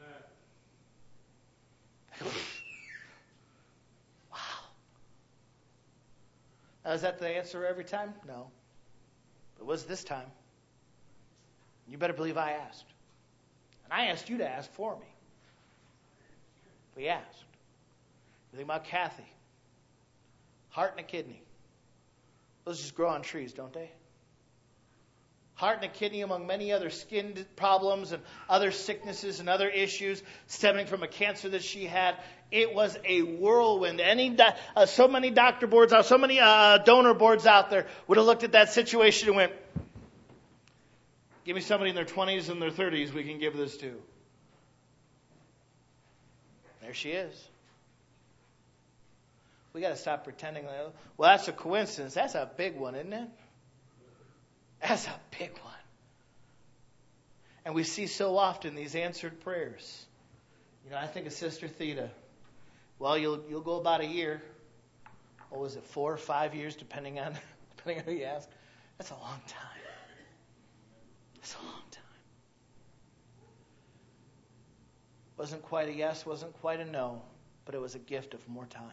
Wow. Now, is that the answer every time? No. It was this time. You better believe I asked. And I asked you to ask for me. We asked. You think about Kathy. Heart and a kidney. Those just grow on trees, don't they? Heart and a kidney, among many other skin problems and other sicknesses and other issues stemming from a cancer that she had. It was a whirlwind. So many doctor boards out, so many donor boards out there would have looked at that situation and went, give me somebody in their 20s and their 30s we can give this to. There she is. We got to stop pretending. Well, that's a coincidence. That's a big one, isn't it? That's a big one. And we see so often these answered prayers. I think of Sister Theta. Well, you'll go about a year. What was it, 4 or 5 years, depending on who you ask. That's a long time. That's a long time. Wasn't quite a yes, wasn't quite a no, but it was a gift of more time.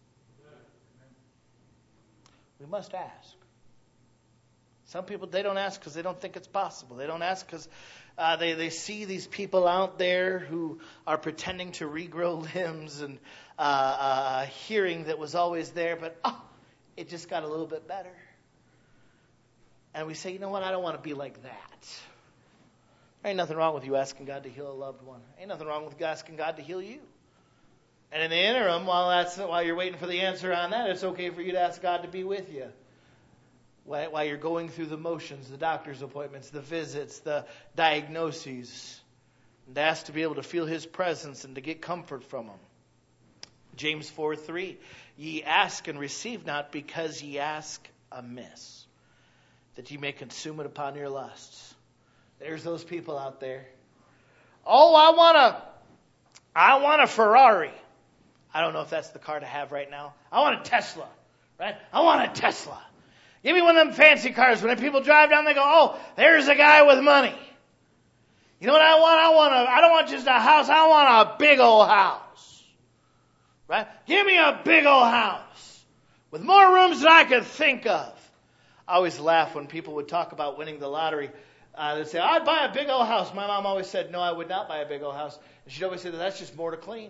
We must ask. Some people, they don't ask because they don't think it's possible. They don't ask because they see these people out there who are pretending to regrow limbs and hearing that was always there, but it just got a little bit better. And we say, you know what, I don't want to be like that. There ain't nothing wrong with you asking God to heal a loved one. Ain't nothing wrong with asking God to heal you. And in the interim, while you're waiting for the answer on that, it's okay for you to ask God to be with you. While you're going through the motions, the doctor's appointments, the visits, the diagnoses, and ask to be able to feel His presence and to get comfort from Him. James 4:3, ye ask and receive not because ye ask amiss, that ye may consume it upon your lusts. There's those people out there. Oh, I want a Ferrari. I don't know if that's the car to have right now. I want a Tesla, right? I want a Tesla. Give me one of them fancy cars. When people drive down, they go, oh, there's a guy with money. You know what I want? I don't want just a house. I want a big old house. Right? Give me a big old house with more rooms than I could think of. I always laugh when people would talk about winning the lottery. They'd say, I'd buy a big old house. My mom always said, no, I would not buy a big old house. And she'd always say, that's just more to clean.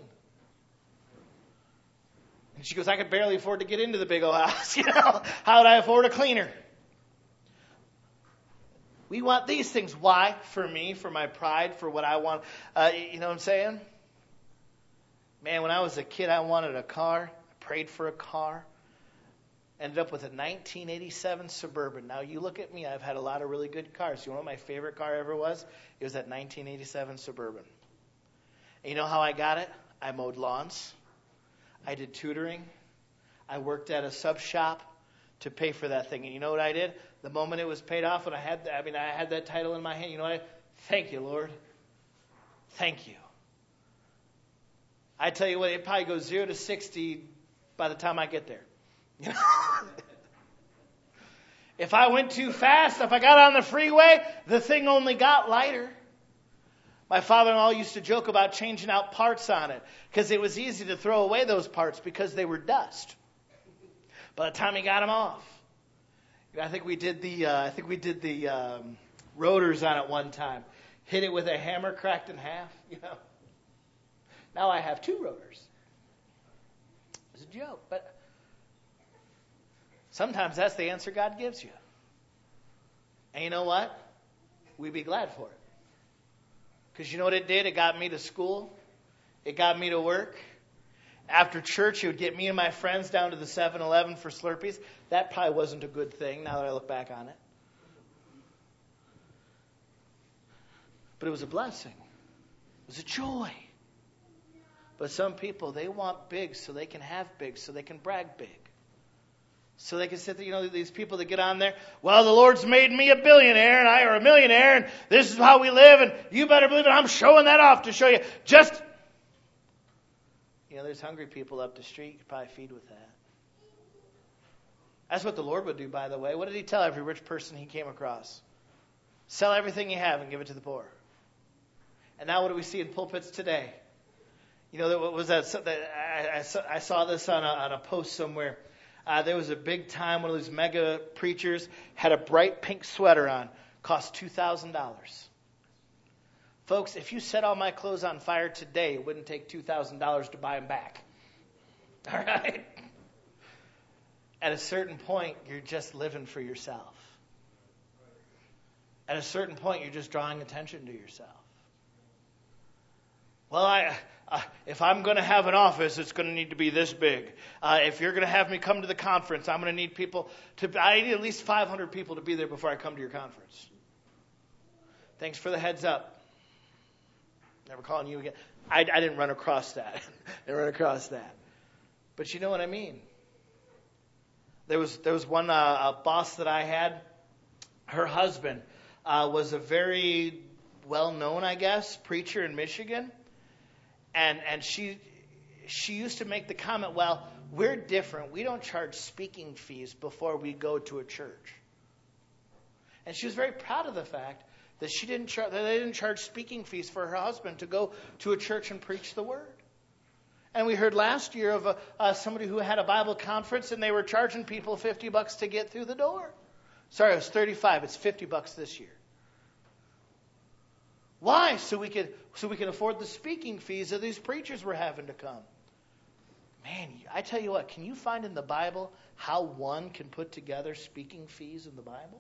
And she goes, I could barely afford to get into the big old house. How would I afford a cleaner? We want these things. Why? For me, for my pride, for what I want. You know what I'm saying? Man, when I was a kid, I wanted a car. I prayed for a car. Ended up with a 1987 Suburban. Now, you look at me, I've had a lot of really good cars. You know what my favorite car ever was? It was that 1987 Suburban. And you know how I got it? I mowed lawns. I did tutoring. I worked at a sub shop to pay for that thing. And you know what I did? The moment it was paid off and I had that title in my hand, you know what? Thank you, Lord. Thank you. I tell you what, it probably goes 0 to 60 by the time I get there. You know? If I went too fast, if I got on the freeway, the thing only got lighter. My father-in-law used to joke about changing out parts on it because it was easy to throw away those parts because they were dust. By the time he got them off, I think we did the rotors on it one time. Hit it with a hammer, cracked in half. You know. Now I have 2 rotors. It's a joke, but sometimes that's the answer God gives you. And you know what? We'd be glad for it. Because you know what it did? It got me to school. It got me to work. After church, it would get me and my friends down to the 7-Eleven for Slurpees. That probably wasn't a good thing now that I look back on it. But it was a blessing. It was a joy. But some people, they want big so they can have big, so they can brag big. So they can sit there, you know, these people that get on there, well, the Lord's made me a billionaire and I are a millionaire and this is how we live and you better believe it, I'm showing that off to show you. Just, you know, there's hungry people up the street. You could probably feed with that. That's what the Lord would do, by the way. What did he tell every rich person he came across? Sell everything you have and give it to the poor. And now what do we see in pulpits today? You know, what was that? I saw this on a post somewhere. There was a big time, one of those mega preachers had a bright pink sweater on, cost $2,000. Folks, if you set all my clothes on fire today, it wouldn't take $2,000 to buy them back. All right? At a certain point, you're just living for yourself. At a certain point, you're just drawing attention to yourself. Well, if I'm going to have an office, it's going to need to be this big. If you're going to have me come to the conference, I'm going to need people I need at least 500 people to be there before I come to your conference. Thanks for the heads up. Never calling you again. I didn't run across that. But you know what I mean. There was one boss that I had. Her husband was a very well-known, I guess, preacher in Michigan. And she used to make the comment, well, we're different. We don't charge speaking fees before we go to a church. And she was very proud of the fact that they didn't charge speaking fees for her husband to go to a church and preach the word. And we heard last year of somebody who had a Bible conference and they were charging people $50 to get through the door. Sorry, it was $35. It's $50 this year. Why? So we can afford the speaking fees that these preachers were having to come. Man, I tell you what, can you find in the Bible how one can put together speaking fees in the Bible?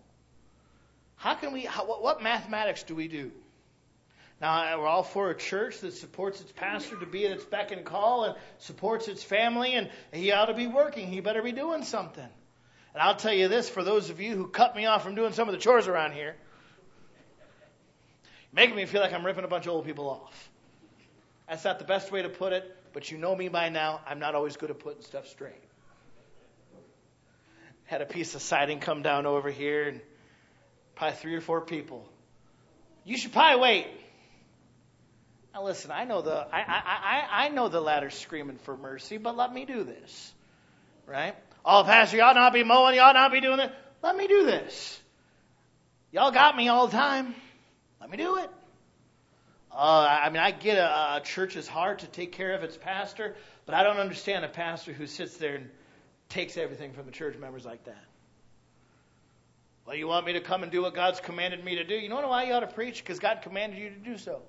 What mathematics do we do? Now, we're all for a church that supports its pastor to be at its beck and call and supports its family, and he ought to be working. He better be doing something. And I'll tell you this, for those of you who cut me off from doing some of the chores around here, making me feel like I'm ripping a bunch of old people off. That's not the best way to put it, but you know me by now. I'm not always good at putting stuff straight. Had a piece of siding come down over here, and probably 3 or 4 people. You should probably wait. Now listen, I know the ladder's screaming for mercy, but let me do this, right? Oh, Pastor, you ought not be mowing. You ought not be doing this. Let me do this. Y'all got me all the time. Let me do it. I get a church is hard to take care of its pastor, but I don't understand a pastor who sits there and takes everything from the church members like that. Well, you want me to come and do what God's commanded me to do? You know why you ought to preach? Because God commanded you to do so.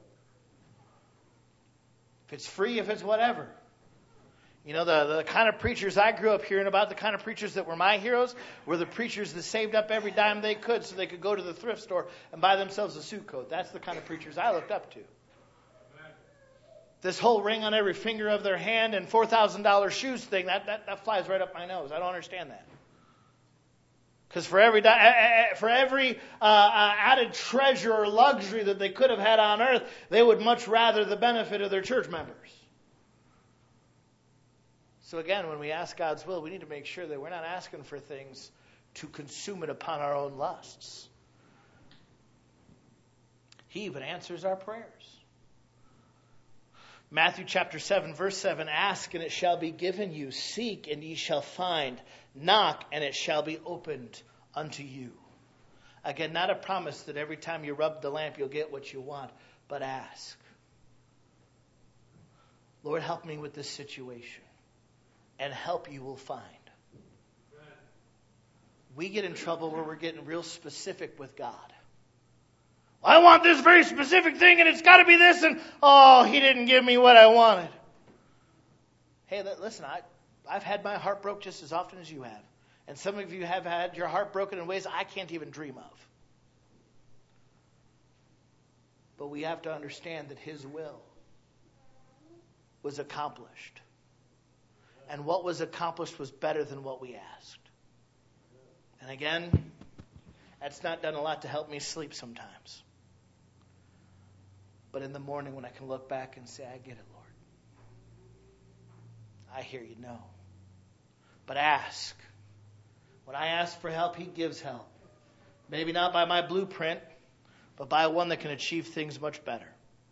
If it's free, if it's whatever. You know, the kind of preachers I grew up hearing about, the kind of preachers that were my heroes, were the preachers that saved up every dime they could so they could go to the thrift store and buy themselves a suit coat. That's the kind of preachers I looked up to. This whole ring on every finger of their hand and $4,000 shoes thing, that flies right up my nose. I don't understand that. Because for every added treasure or luxury that they could have had on earth, they would much rather the benefit of their church members. So again, when we ask God's will, we need to make sure that we're not asking for things to consume it upon our own lusts. He even answers our prayers. Matthew chapter 7, verse 7, ask and it shall be given you. Seek and ye shall find. Knock and it shall be opened unto you. Again, not a promise that every time you rub the lamp you'll get what you want, but ask. Lord, help me with this situation. And help you will find. We get in trouble where we're getting real specific with God. I want this very specific thing and it's got to be this, and he didn't give me what I wanted. Hey, listen, I've had my heart broke just as often as you have. And some of you have had your heart broken in ways I can't even dream of. But we have to understand that His will was accomplished. And what was accomplished was better than what we asked. And again, that's not done a lot to help me sleep sometimes. But in the morning when I can look back and say, I get it, Lord. I hear you, no. But ask. When I ask for help, He gives help. Maybe not by my blueprint, but by one that can achieve things much better.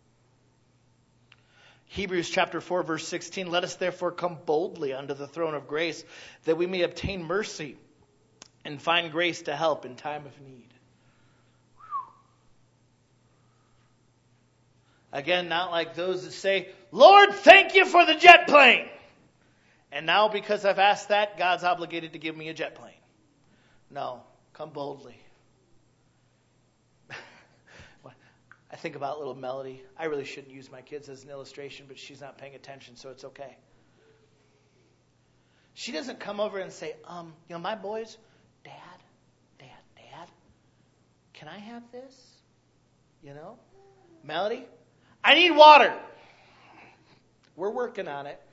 Hebrews chapter 4, verse 16, let us therefore come boldly unto the throne of grace, that we may obtain mercy and find grace to help in time of need. Again, not like those that say, Lord, thank you for the jet plane. And now because I've asked that, God's obligated to give me a jet plane. No, come boldly. I think about little Melody. I really shouldn't use my kids as an illustration, but she's not paying attention, so it's okay. She doesn't come over and say, my boys, Dad, can I have this? Melody, I need water. We're working on it.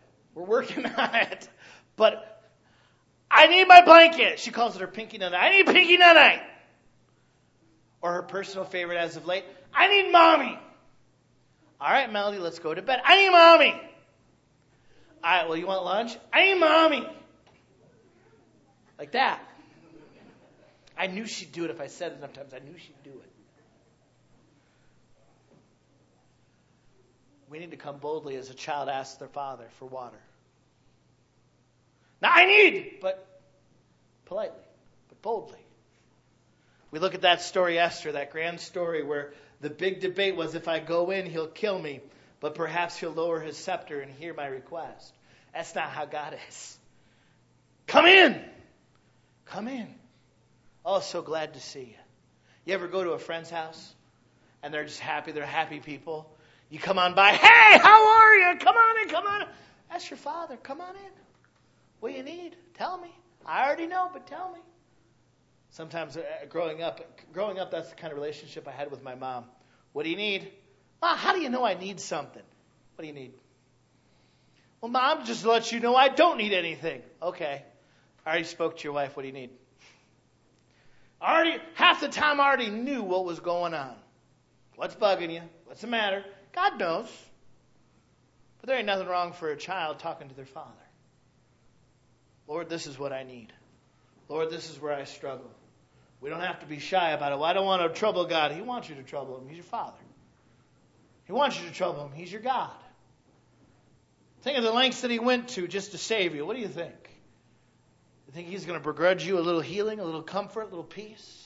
But I need my blanket. She calls it her Pinky Night. I need Pinky Night. Or her personal favorite as of late, I need Mommy. All right, Melody, let's go to bed. I need Mommy. All right, well, you want lunch? I need Mommy. Like that. I knew she'd do it if I said it enough times. I knew she'd do it. We need to come boldly as a child asks their father for water. Now I need, but politely, but boldly. We look at that story, Esther, that grand story where the big debate was, if I go in, he'll kill me, but perhaps he'll lower his scepter and hear my request. That's not how God is. Come in. Come in. Oh, so glad to see you. You ever go to a friend's house and they're just happy? They're happy people. You come on by. Hey, how are you? Come on in, come on in. That's your father. Come on in. What do you need? Tell me. I already know, but tell me. Sometimes growing up, that's the kind of relationship I had with my mom. What do you need? Mom, how do you know I need something? What do you need? Well, Mom, just to let you know I don't need anything. Okay. I already spoke to your wife. What do you need? Half the time I already knew what was going on. What's bugging you? What's the matter? God knows. But there ain't nothing wrong for a child talking to their father. Lord, this is what I need. Lord, this is where I struggle. We don't have to be shy about it. Well, I don't want to trouble God. He wants you to trouble Him. He's your Father. He wants you to trouble Him. He's your God. Think of the lengths that He went to just to save you. What do you think? You think He's going to begrudge you a little healing, a little comfort, a little peace?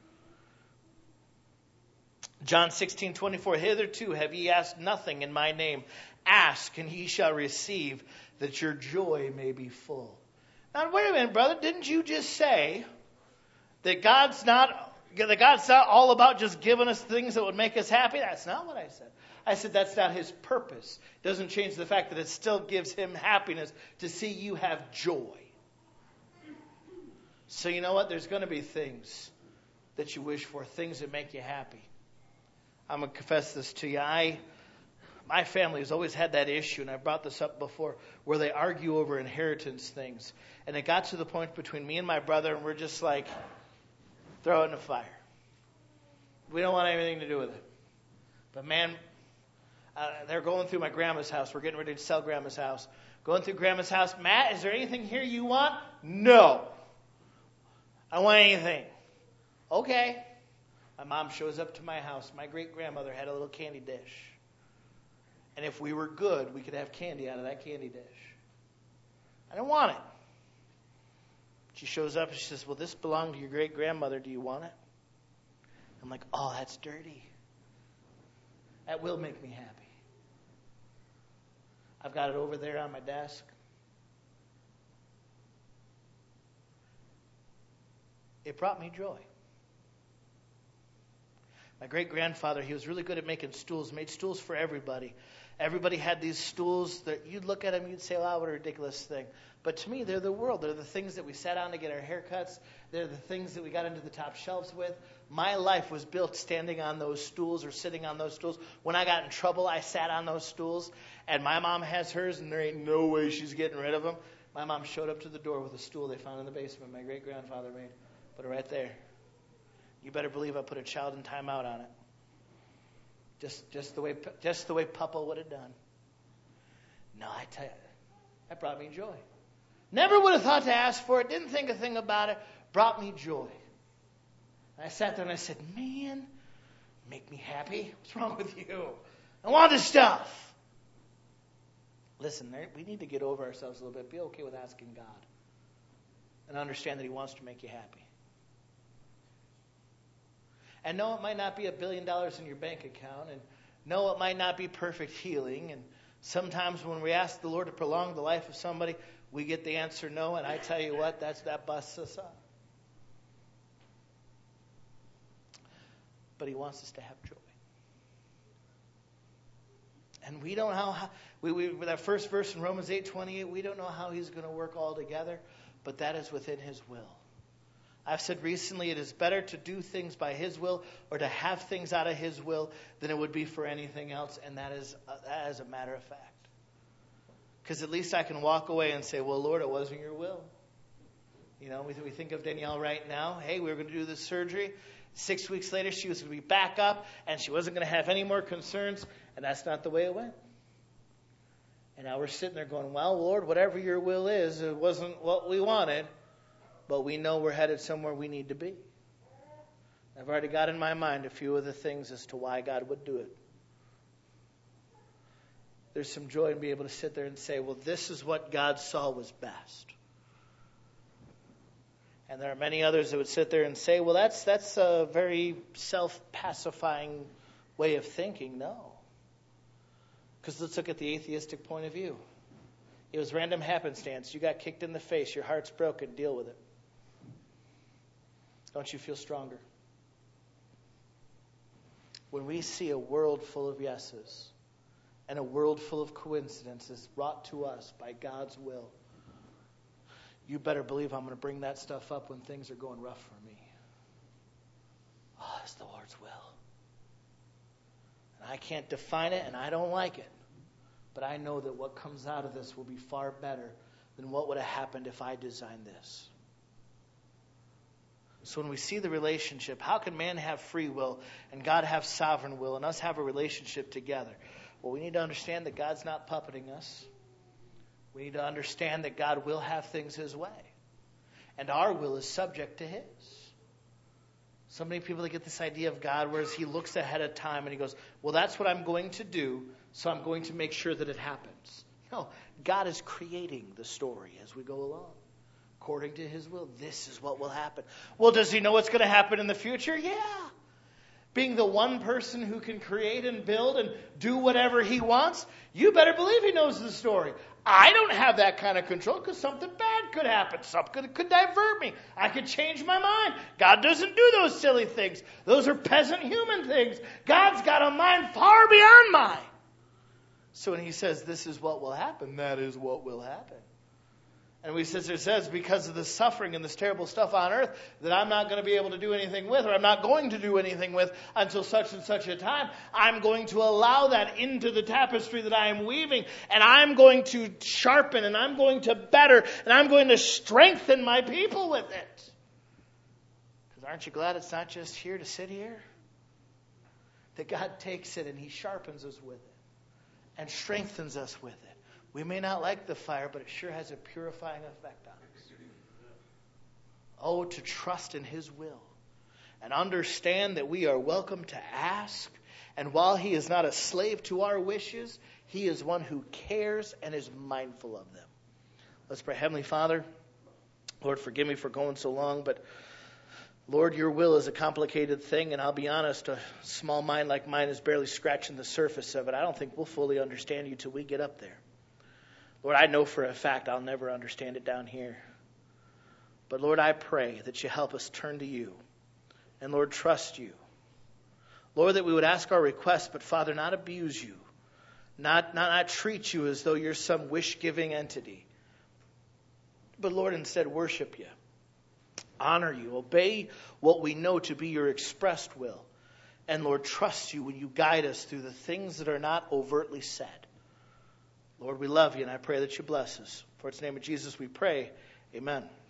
John 16:24, hitherto have ye asked nothing in my name. Ask, and ye shall receive, that your joy may be full. Now, wait a minute, brother. Didn't you just say that God's not all about just giving us things that would make us happy? That's not what I said. I said that's not His purpose. It doesn't change the fact that it still gives Him happiness to see you have joy. So you know what? There's going to be things that you wish for, things that make you happy. I'm going to confess this to you. My family has always had that issue, and I brought this up before, where they argue over inheritance things. And it got to the point between me and my brother, and we're just like, throw it in the fire. We don't want anything to do with it. But man, they're going through my grandma's house. We're getting ready to sell grandma's house. Going through grandma's house. Matt, is there anything here you want? No. I don't want anything. Okay. My mom shows up to my house. My great-grandmother had a little candy dish. And if we were good, we could have candy out of that candy dish. I didn't want it. She shows up and she says, well, this belonged to your great-grandmother. Do you want it? I'm like, oh, that's dirty. That will make me happy. I've got it over there on my desk. It brought me joy. My great-grandfather, he was really good at making stools, made stools for everybody. Everybody had these stools that you'd look at them, you'd say, wow, what a ridiculous thing. But to me, they're the world. They're the things that we sat on to get our haircuts. They're the things that we got into the top shelves with. My life was built standing on those stools or sitting on those stools. When I got in trouble, I sat on those stools. And my mom has hers, and there ain't no way she's getting rid of them. My mom showed up to the door with a stool they found in the basement my great-grandfather made. Put it right there. You better believe I put a child in timeout on it. Just the way Papa would have done. No, I tell you, that brought me joy. Never would have thought to ask for it. Didn't think a thing about it. Brought me joy. I sat there and I said, man, make me happy. What's wrong with you? I want this stuff. Listen, we need to get over ourselves a little bit. Be okay with asking God. And understand that He wants to make you happy. And no, it might not be $1 billion in your bank account. And no, it might not be perfect healing. And sometimes when we ask the Lord to prolong the life of somebody, we get the answer no. And I tell you what, that busts us up. But He wants us to have joy. And we don't know how, with that first verse in Romans 8:28, we don't know how He's going to work all together, but that is within His will. I've said recently it is better to do things by His will or to have things out of His will than it would be for anything else, and that is a matter of fact. Because at least I can walk away and say, well, Lord, it wasn't your will. You know, we think of Danielle right now. Hey, we were going to do this surgery. 6 weeks later, she was going to be back up, and she wasn't going to have any more concerns, and that's not the way it went. And now we're sitting there going, well, Lord, whatever your will is, it wasn't what we wanted, but we know we're headed somewhere we need to be. I've already got in my mind a few of the things as to why God would do it. There's some joy in being able to sit there and say, well, this is what God saw was best. And there are many others that would sit there and say, well, that's a very self-pacifying way of thinking. No. Because let's look at the atheistic point of view. It was random happenstance. You got kicked in the face. Your heart's broken. Deal with it. Don't you feel stronger? When we see a world full of yeses and a world full of coincidences brought to us by God's will, you better believe I'm going to bring that stuff up when things are going rough for me. Oh, it's the Lord's will. And I can't define it, and I don't like it. But I know that what comes out of this will be far better than what would have happened if I designed this. So when we see the relationship, how can man have free will and God have sovereign will and us have a relationship together? Well, we need to understand that God's not puppeting us. We need to understand that God will have things His way. And our will is subject to His. So many people that get this idea of God whereas He looks ahead of time and He goes, well, that's what I'm going to do, so I'm going to make sure that it happens. No, God is creating the story as we go along. According to His will, this is what will happen. Well, does He know what's going to happen in the future? Yeah. Being the one person who can create and build and do whatever He wants, you better believe He knows the story. I don't have that kind of control because something bad could happen. Something could divert me. I could change my mind. God doesn't do those silly things. Those are peasant human things. God's got a mind far beyond mine. So when He says this is what will happen, that is what will happen. And we says because of the suffering and this terrible stuff on earth that I'm not going to be able to do anything with, or I'm not going to do anything with until such and such a time, I'm going to allow that into the tapestry that I am weaving, and I'm going to sharpen, and I'm going to better, and I'm going to strengthen my people with it. Because aren't you glad it's not just here to sit here? That God takes it and He sharpens us with it and strengthens us with it. We may not like the fire, but it sure has a purifying effect on us. Oh, to trust in His will and understand that we are welcome to ask. And while he is not a slave to our wishes, he is one who cares and is mindful of them. Let's pray. Heavenly Father, Lord, forgive me for going so long, but Lord, your will is a complicated thing, and I'll be honest, a small mind like mine is barely scratching the surface of it. I don't think we'll fully understand you till we get up there. Lord, I know for a fact I'll never understand it down here. But Lord, I pray that you help us turn to you, and Lord, trust you. Lord, that we would ask our requests, but Father, not abuse you, not treat you as though you're some wish-giving entity. But Lord, instead worship you, honor you, obey what we know to be your expressed will. And Lord, trust you when you guide us through the things that are not overtly said. Lord, we love you, and I pray that you bless us. For it's in the name of Jesus we pray. Amen.